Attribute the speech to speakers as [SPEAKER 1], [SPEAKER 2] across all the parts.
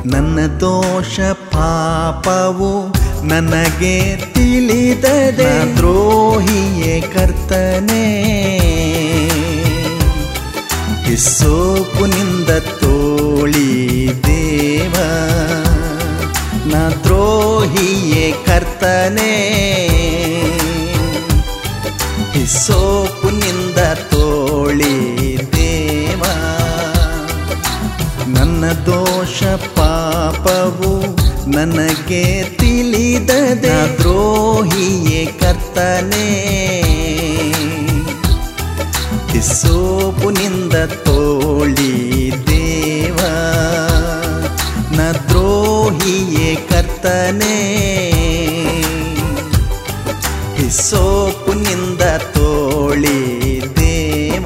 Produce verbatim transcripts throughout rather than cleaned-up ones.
[SPEAKER 1] ನನ್ನ ದೋಷ ಪಾಪವು ನನಗೆ ತಿಳಿದದೆ, ದ್ರೋಹಿಯೇ ಕರ್ತನೇ. ಹಿಸ್ಸೋಪಿನಿಂದ ತೋಳಿ ದೇವ, ನಾ ದ್ರೋಹಿಯೇ ಕರ್ತನೇ. ಹಿಸ್ಸೋಪಿನಿಂದ ತೋಳಿ ದೇವ, ನನ್ನ ದೋಷ ಪಾಪವು ನನಗೆ ತಿಳಿದದೆ, ದ್ರೋಹಿಯೇ ಕರ್ತನೇ. ಹಿಸ್ಸೋಪಿನಿಂದ ತೋಳಿ ದೇವ, ನ ದ್ರೋಹಿಯೇ ಕರ್ತನೇ. ಹಿಸ್ಸೋಪಿನಿಂದ ತೋಳಿ ದೇವ.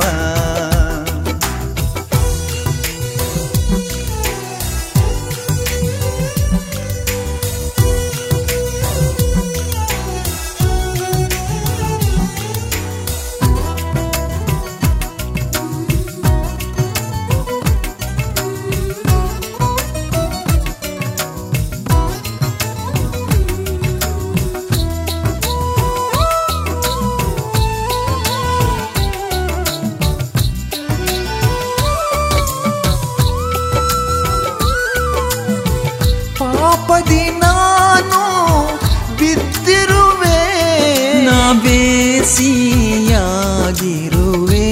[SPEAKER 1] ಪಾಪದಿ ನಾನು ಬಿದ್ದಿರುವೆ, ನಾ ಬೇಸಿಯಾಗಿರುವೆ.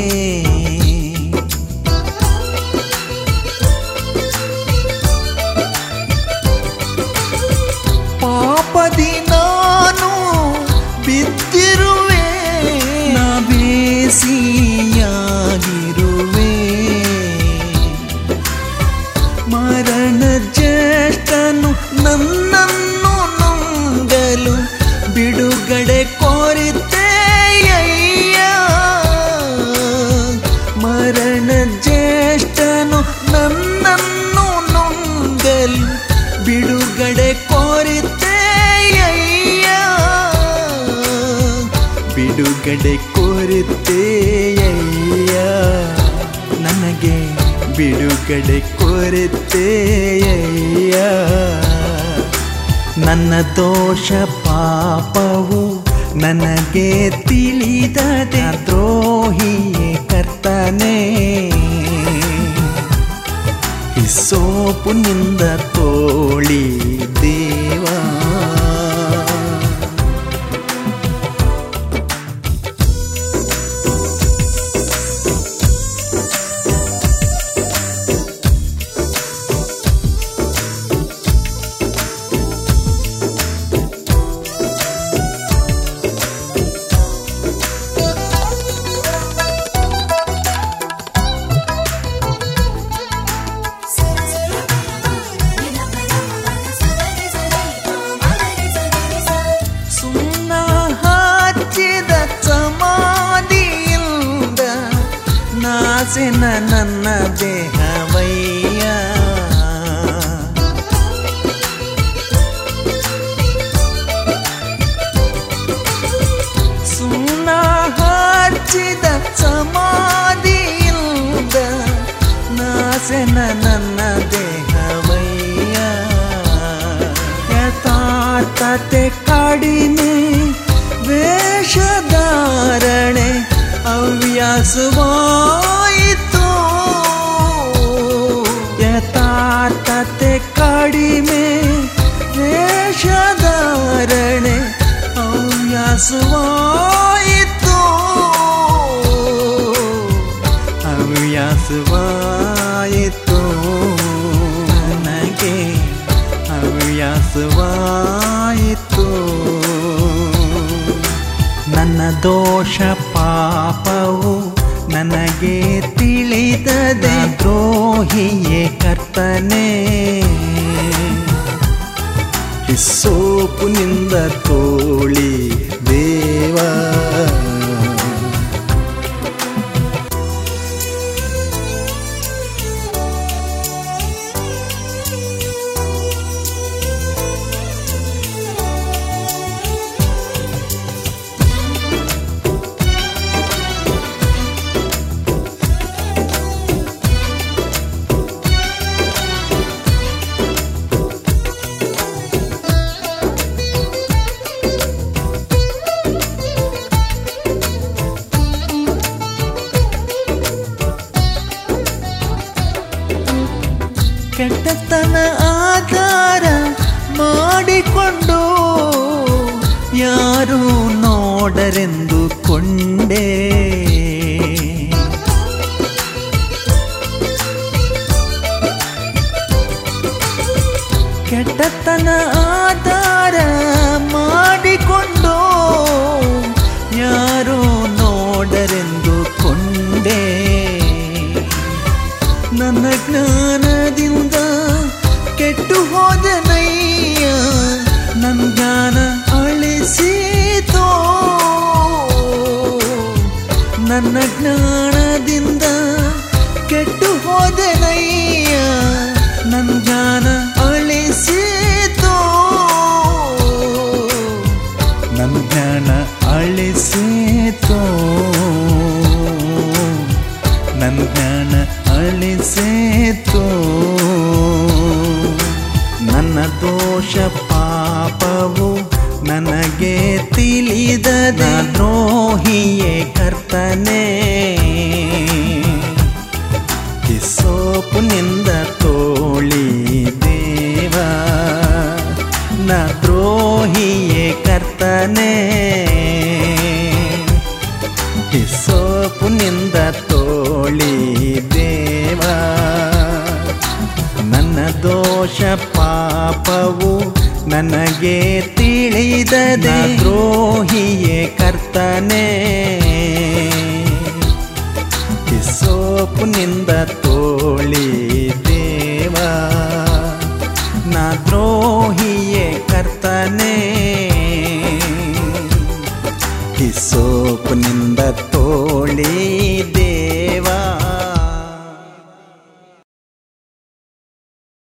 [SPEAKER 1] ಪಾಪದಿ ನಾನು ಬಿದ್ದಿರುವೆ, ನಾ ಬೇಸಿಯಾಗಿರುವೆ. ಮರಣ ಜ್ಯೇಷ್ಠನು ನನ್ನನ್ನು ನಂಬಲು ಬಿಡುಗಡೆ ಕೋರಿದ್ದೆಯಯ್ಯ. ಮರಣ ಜ್ಯೇಷ್ಠನು ನನ್ನನ್ನು ನಂಬಲು ಬಿಡುಗಡೆ ಕೋರಿದ್ದೆಯಯ್ಯ. ಬಿಡುಗಡೆ ಕೋರಿದ್ದೆಯಯ್ಯ, ನನಗೆ ಬಿಡುಗಡೆ ಕೋರಿದ್ದೆಯಯ್ಯ. ನನ್ನ ದೋಷ ಪಾಪವು ನನಗೆ ತಿಳಿದದೆ, ದ್ರೋಹಿಯೇ ಕರ್ತನೇ. ಹಿಸ್ಸೋಪಿನಿಂದ ತೋಳಿ ದೇವ. ನಾಸೆನ ನನ್ನ ದೇಹವಯ್ಯ. ಸುಣ್ಣ ಹಚ್ಚಿದ ಸಮಾಧಿಯಿಂದ ನಾಸೆನ ನನ್ನ ದೇಹವಯ್ಯ. ಯಥಾರ್ಥತೆ ಕಡಿಮೆ, ವೇಷಧಾರಣೆ ಹವ್ಯಾಸವಾಯಿತು. ಯಥಾರ್ಥತೆ ಕಡಿಮೆ, ವೇಷಧಾರಣೆ ಹವ್ಯಾಸವಾಯಿತು. ಹವ್ಯಾಸವಾಯಿತು, ನನಗೆ ಹವ್ಯಾಸವಾಯಿತು. ನನ್ನ ದೋಷ ಪಾಪವು ನನಗೆ ತಿಳಿದದೆ, ದ್ರೋಹಿಯೇ ಕರ್ತನೇ. ಹಿಸ್ಸೋಪಿನಿಂದ ತೋಳಿ ದೇವ. ಕೆಟ್ಟತನ ಆಧಾರ ಮಾಡಿಕೊಂಡು ಯಾರು ನೋಡರೆಂದು ಕೊಂಡೆ. ಕೆಟ್ಟತನ ಆಧಾರ ಮಾಡಿಕೊಂಡು ಯಾರು ನೋಡರೆಂದು ಕೊಂಡೆ. ನನ್ನ ಜ್ಞಾನದಿಂದ ಕೆಟ್ಟು ಹೋದನಯ್ಯ, ನನ್ನ ಜ್ಞಾನ ಅಳಿಸಿತೋ. ನನ್ನ ಜ್ಞಾನದಿಂದ ಕೆಟ್ಟು ಹೋದನಯ್ಯ, ನನ್ನ ಜ್ಞಾನ ಅಳಿಸಿತೋ. ನನ್ನ ಜ್ಞಾನ ಅಳಿಸಿತೋ, ನನ್ನ ಜ್ಞಾನ ಅಳಿಸಿತೋ. ನನ್ನ ದೋಷ ಪಾಪವು ನನಗೆ ತಿಳಿದದ ದ್ರೋಹಿಯೇ ಕರ್ತನೇ. ಹಿಸ್ಸೋಪಿನಿಂದ ತೋಳಿ ದೇವ, ನ ದ್ರೋಹಿಯೇ ಕರ್ತನೇ. ಹಿಸ್ಸೋಪಿನಿಂದ ತೋಳಿ ದೇವ, ನನ್ನ ದೋಷ ಪಾಪವು ನನಗೆ ತಿಳಿದದೆ ದ್ರೋಹಿಯೇ ಕರ್ತನೇ. ಹಿಸ್ಸೋಪಿನಿಂದ ತೋಳಿ ದೇವ, ನಾ ದ್ರೋಹಿ